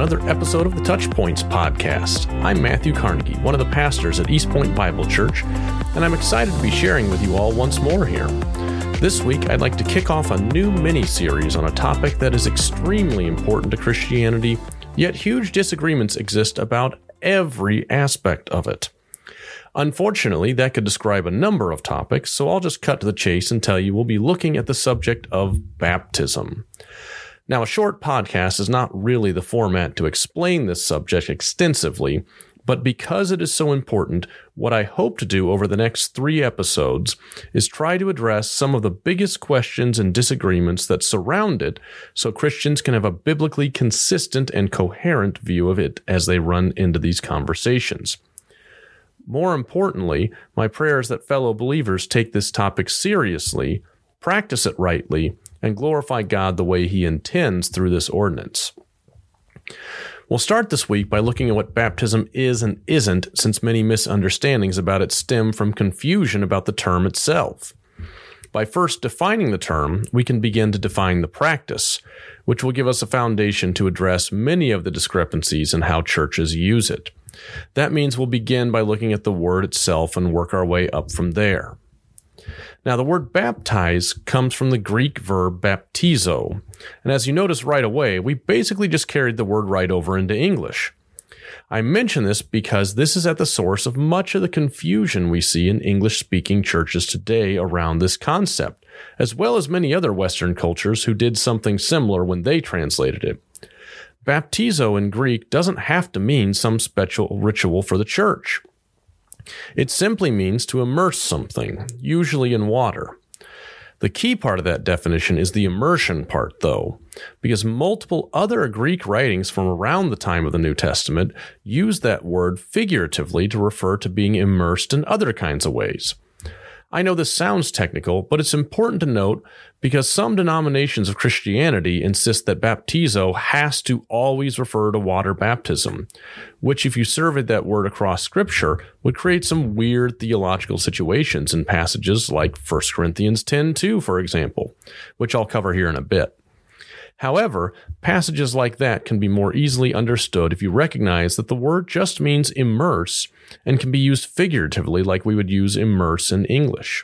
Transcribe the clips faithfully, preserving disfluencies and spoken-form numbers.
another episode of the Touchpoints podcast. I'm Matthew Carnegie, one of the pastors at East Point Bible Church, and I'm excited to be sharing with you all once more here. This week, I'd like to kick off a new mini-series on a topic that is extremely important to Christianity, yet huge disagreements exist about every aspect of it. Unfortunately, that could describe a number of topics, so I'll just cut to the chase and tell you we'll be looking at the subject of baptism. Now, a short podcast is not really the format to explain this subject extensively, but because it is so important, what I hope to do over the next three episodes is try to address some of the biggest questions and disagreements that surround it so Christians can have a biblically consistent and coherent view of it as they run into these conversations. More importantly, my prayer is that fellow believers take this topic seriously, practice it rightly, and glorify God the way He intends through this ordinance. We'll start this week by looking at what baptism is and isn't, since many misunderstandings about it stem from confusion about the term itself. By first defining the term, we can begin to define the practice, which will give us a foundation to address many of the discrepancies in how churches use it. That means we'll begin by looking at the word itself and work our way up from there. Now, the word baptize comes from the Greek verb baptizo, and as you notice right away, we basically just carried the word right over into English. I mention this because this is at the source of much of the confusion we see in English-speaking churches today around this concept, as well as many other Western cultures who did something similar when they translated it. Baptizo in Greek doesn't have to mean some special ritual for the church. It simply means to immerse something, usually in water. The key part of that definition is the immersion part, though, because multiple other Greek writings from around the time of the New Testament use that word figuratively to refer to being immersed in other kinds of ways. I know this sounds technical, but it's important to note because some denominations of Christianity insist that baptizo has to always refer to water baptism, which if you surveyed that word across Scripture would create some weird theological situations in passages like First Corinthians ten two, for example, which I'll cover here in a bit. However, passages like that can be more easily understood if you recognize that the word just means immerse and can be used figuratively like we would use immerse in English.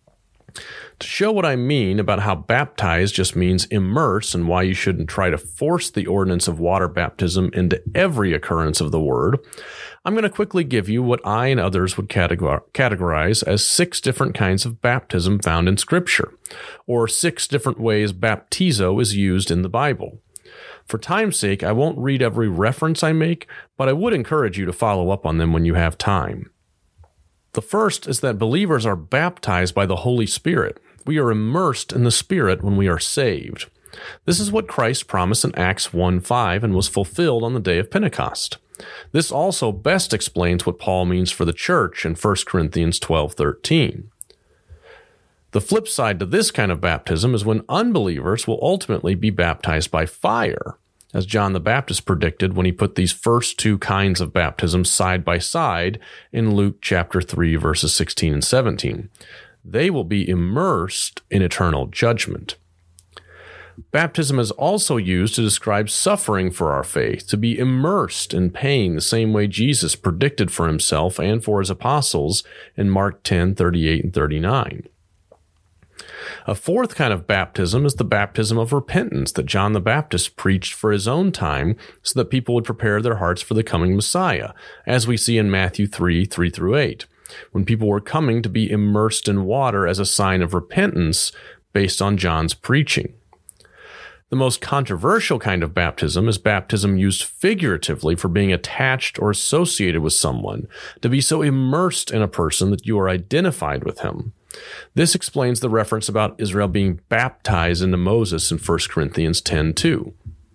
To show what I mean about how baptize just means immerse and why you shouldn't try to force the ordinance of water baptism into every occurrence of the word, I'm going to quickly give you what I and others would categor- categorize as six different kinds of baptism found in Scripture, or six different ways baptizo is used in the Bible. For time's sake, I won't read every reference I make, but I would encourage you to follow up on them when you have time. The first is that believers are baptized by the Holy Spirit. We are immersed in the Spirit when we are saved. This is what Christ promised in Acts one five and was fulfilled on the day of Pentecost. This also best explains what Paul means for the church in First Corinthians twelve thirteen. The flip side to this kind of baptism is when unbelievers will ultimately be baptized by fire, as John the Baptist predicted when he put these first two kinds of baptism side by side in Luke chapter three, verses sixteen and seventeen. They will be immersed in eternal judgment. Baptism is also used to describe suffering for our faith, to be immersed in pain the same way Jesus predicted for himself and for his apostles in Mark ten thirty-eight and thirty-nine. A fourth kind of baptism is the baptism of repentance that John the Baptist preached for his own time so that people would prepare their hearts for the coming Messiah, as we see in Matthew three, three through eight, when people were coming to be immersed in water as a sign of repentance based on John's preaching. The most controversial kind of baptism is baptism used figuratively for being attached or associated with someone, to be so immersed in a person that you are identified with him. This explains the reference about Israel being baptized into Moses in First Corinthians ten two.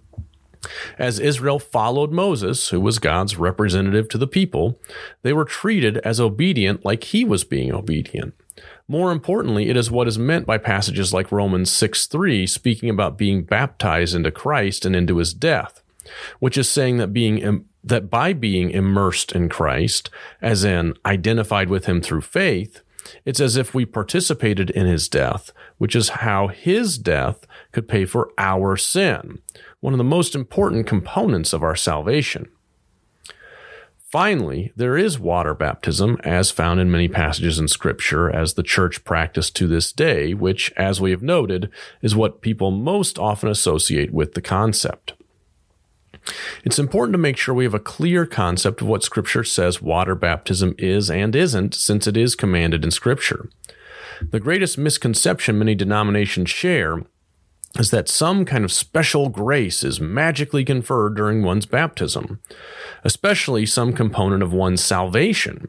As Israel followed Moses, who was God's representative to the people, they were treated as obedient like he was being obedient. More importantly, it is what is meant by passages like Romans six three, speaking about being baptized into Christ and into his death, which is saying that being that by being immersed in Christ, as in identified with him through faith, it's as if we participated in his death, which is how his death could pay for our sin, one of the most important components of our salvation. Finally, there is water baptism, as found in many passages in Scripture, as the church practiced to this day, which, as we have noted, is what people most often associate with the concept. It's important to make sure we have a clear concept of what Scripture says water baptism is and isn't, since it is commanded in Scripture. The greatest misconception many denominations share is that some kind of special grace is magically conferred during one's baptism, especially some component of one's salvation.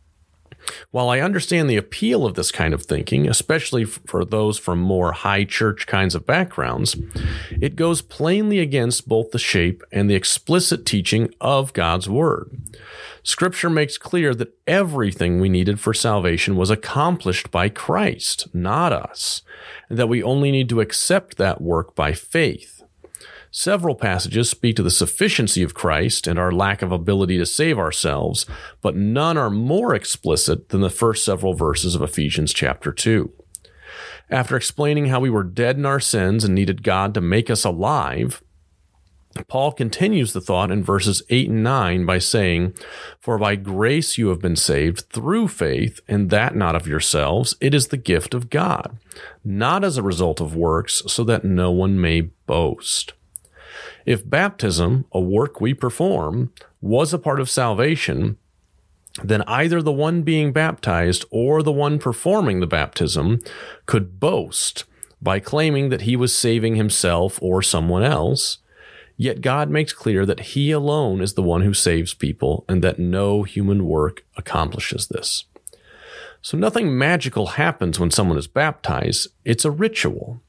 While I understand the appeal of this kind of thinking, especially for those from more high church kinds of backgrounds, it goes plainly against both the shape and the explicit teaching of God's Word. Scripture makes clear that everything we needed for salvation was accomplished by Christ, not us, and that we only need to accept that work by faith. Several passages speak to the sufficiency of Christ and our lack of ability to save ourselves, but none are more explicit than the first several verses of Ephesians chapter two. After explaining how we were dead in our sins and needed God to make us alive, Paul continues the thought in verses eight and nine by saying, "For by grace you have been saved through faith, and that not of yourselves. It is the gift of God, not as a result of works, so that no one may boast." If baptism, a work we perform, was a part of salvation, then either the one being baptized or the one performing the baptism could boast by claiming that he was saving himself or someone else. Yet God makes clear that he alone is the one who saves people and that no human work accomplishes this. So nothing magical happens when someone is baptized. It's a ritual.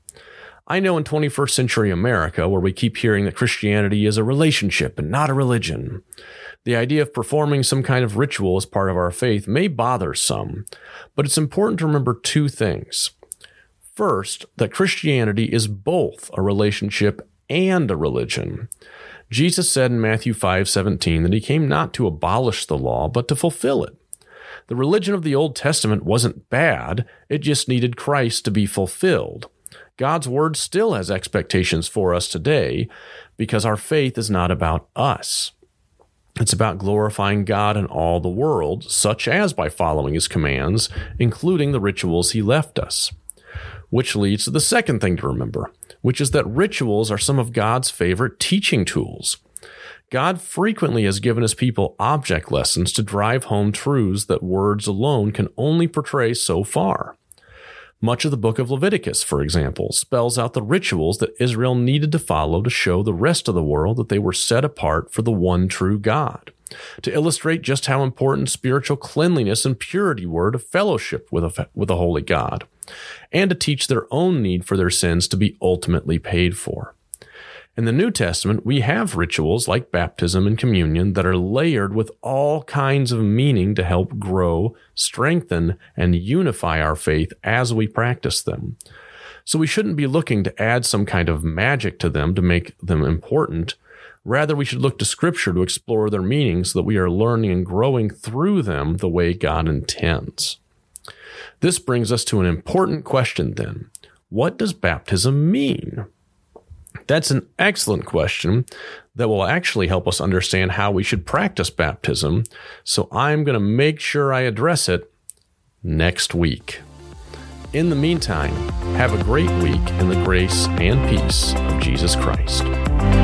I know in twenty-first century America, where we keep hearing that Christianity is a relationship and not a religion, the idea of performing some kind of ritual as part of our faith may bother some, but it's important to remember two things. First, that Christianity is both a relationship and a religion. Jesus said in Matthew five seventeen that he came not to abolish the law, but to fulfill it. The religion of the Old Testament wasn't bad, it just needed Christ to be fulfilled. God's Word still has expectations for us today because our faith is not about us. It's about glorifying God in all the world, such as by following His commands, including the rituals He left us. Which leads to the second thing to remember, which is that rituals are some of God's favorite teaching tools. God frequently has given His people object lessons to drive home truths that words alone can only portray so far. Much of the book of Leviticus, for example, spells out the rituals that Israel needed to follow to show the rest of the world that they were set apart for the one true God, to illustrate just how important spiritual cleanliness and purity were to fellowship with a, with a holy God, and to teach their own need for their sins to be ultimately paid for. In the New Testament, we have rituals like baptism and communion that are layered with all kinds of meaning to help grow, strengthen, and unify our faith as we practice them. So we shouldn't be looking to add some kind of magic to them to make them important. Rather, we should look to Scripture to explore their meaning so that we are learning and growing through them the way God intends. This brings us to an important question then. What does baptism mean? That's an excellent question that will actually help us understand how we should practice baptism, so I'm going to make sure I address it next week. In the meantime, have a great week in the grace and peace of Jesus Christ.